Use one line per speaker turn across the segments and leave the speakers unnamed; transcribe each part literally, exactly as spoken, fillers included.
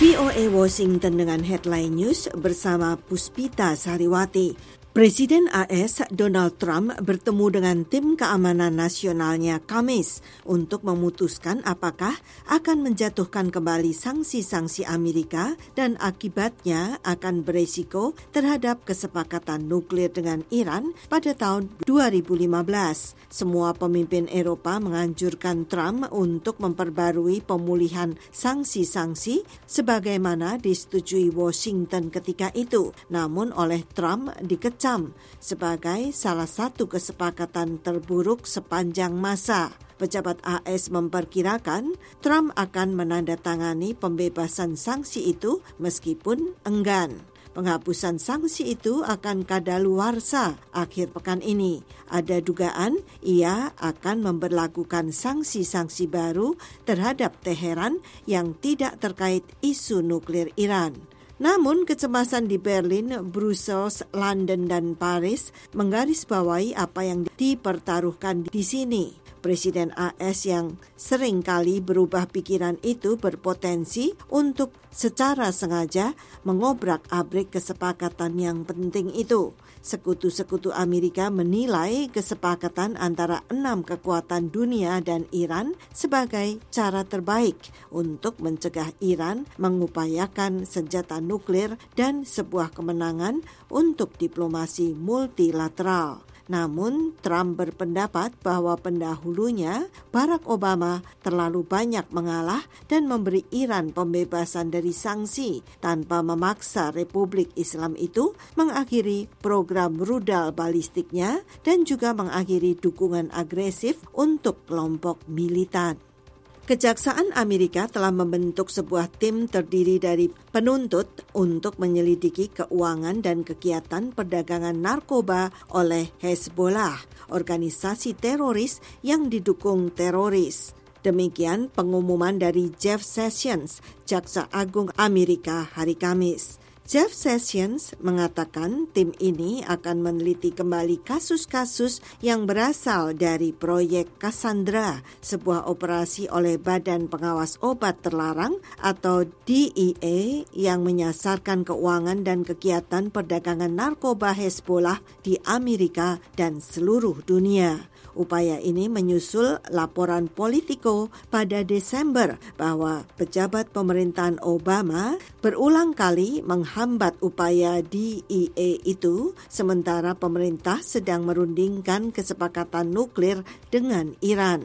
V O A Washington dengan Headline News bersama Puspita Sariwati. Presiden A S Donald Trump bertemu dengan tim keamanan nasionalnya Kamis untuk memutuskan apakah akan menjatuhkan kembali sanksi-sanksi Amerika dan akibatnya akan beresiko terhadap kesepakatan nuklir dengan Iran pada tahun dua ribu lima belas. Semua pemimpin Eropa menganjurkan Trump untuk memperbarui pemulihan sanksi-sanksi sebagaimana disetujui Washington ketika itu. Namun oleh Trump dikecam sebagai salah satu kesepakatan terburuk sepanjang masa. Pejabat A S memperkirakan Trump akan menandatangani pembebasan sanksi itu meskipun enggan. Penghapusan sanksi itu akan kadaluarsa akhir pekan ini. Ada dugaan ia akan memberlakukan sanksi-sanksi baru terhadap Teheran yang tidak terkait isu nuklir Iran. Namun kecemasan di Berlin, Brussels, London, dan Paris menggarisbawahi apa yang dipertaruhkan di sini. Presiden A S yang sering kali berubah pikiran itu berpotensi untuk secara sengaja mengobrak-abrik kesepakatan yang penting itu. Sekutu-sekutu Amerika menilai kesepakatan antara enam kekuatan dunia dan Iran sebagai cara terbaik untuk mencegah Iran mengupayakan senjata nuklir dan sebuah kemenangan untuk diplomasi multilateral. Namun, Trump berpendapat bahwa pendahulunya, Barack Obama, terlalu banyak mengalah dan memberi Iran pembebasan dari sanksi tanpa memaksa Republik Islam itu mengakhiri program rudal balistiknya dan juga mengakhiri dukungan agresif untuk kelompok militan. Kejaksaan Amerika telah membentuk sebuah tim terdiri dari penuntut untuk menyelidiki keuangan dan kegiatan perdagangan narkoba oleh Hezbollah, organisasi teroris yang didukung teroris. Demikian pengumuman dari Jeff Sessions, Jaksa Agung Amerika hari Kamis. Jeff Sessions mengatakan tim ini akan meneliti kembali kasus-kasus yang berasal dari proyek Cassandra, sebuah operasi oleh Badan Pengawas Obat Terlarang atau D E A yang menyasarkan keuangan dan kegiatan perdagangan narkoba Hezbollah di Amerika dan seluruh dunia. Upaya ini menyusul laporan Politico pada Desember bahwa pejabat pemerintahan Obama berulang kali menghambat upaya D E A itu sementara pemerintah sedang merundingkan kesepakatan nuklir dengan Iran.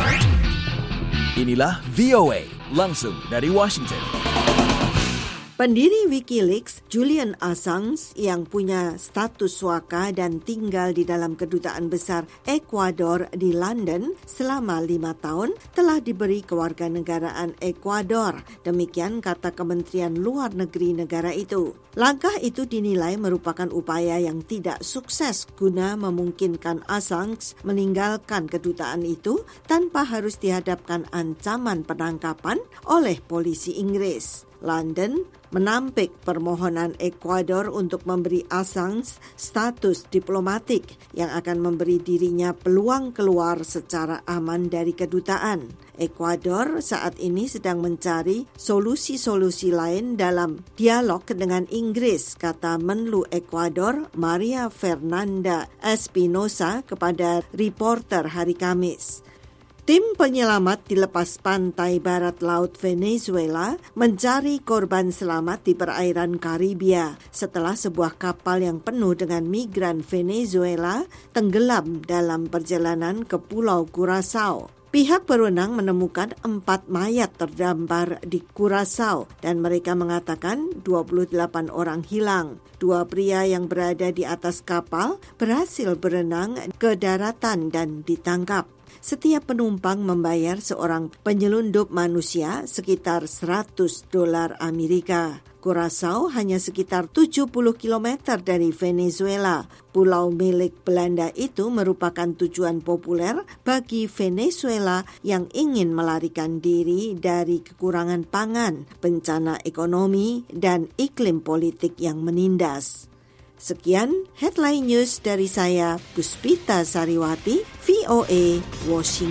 Inilah V O A langsung dari Washington.
Pendiri Wikileaks, Julian Assange, yang punya status waka dan tinggal di dalam kedutaan besar Ekuador di London selama lima tahun, telah diberi kewarganegaraan Ekuador. Demikian kata Kementerian Luar Negeri negara itu. Langkah itu dinilai merupakan upaya yang tidak sukses guna memungkinkan Assange meninggalkan kedutaan itu tanpa harus dihadapkan ancaman penangkapan oleh polisi Inggris. London menampik permohonan Ekuador untuk memberi Assange status diplomatik yang akan memberi dirinya peluang keluar secara aman dari kedutaan. Ekuador saat ini sedang mencari solusi-solusi lain dalam dialog dengan Inggris, kata Menlu Ekuador Maria Fernanda Espinosa kepada reporter hari Kamis. Tim penyelamat di lepas pantai barat laut Venezuela mencari korban selamat di perairan Karibia setelah sebuah kapal yang penuh dengan migran Venezuela tenggelam dalam perjalanan ke Pulau Curaçao. Pihak berwenang menemukan empat mayat terdampar di Curaçao dan mereka mengatakan dua puluh delapan orang hilang. Dua pria yang berada di atas kapal berhasil berenang ke daratan dan ditangkap. Setiap penumpang membayar seorang penyelundup manusia sekitar seratus dolar Amerika. Curaçao hanya sekitar tujuh puluh kilometer dari Venezuela. Pulau milik Belanda itu merupakan tujuan populer bagi Venezuela yang ingin melarikan diri dari kekurangan pangan, bencana ekonomi, dan iklim politik yang menindas. Sekian Headline News dari saya, Puspita Sariwati, V O A, Washington.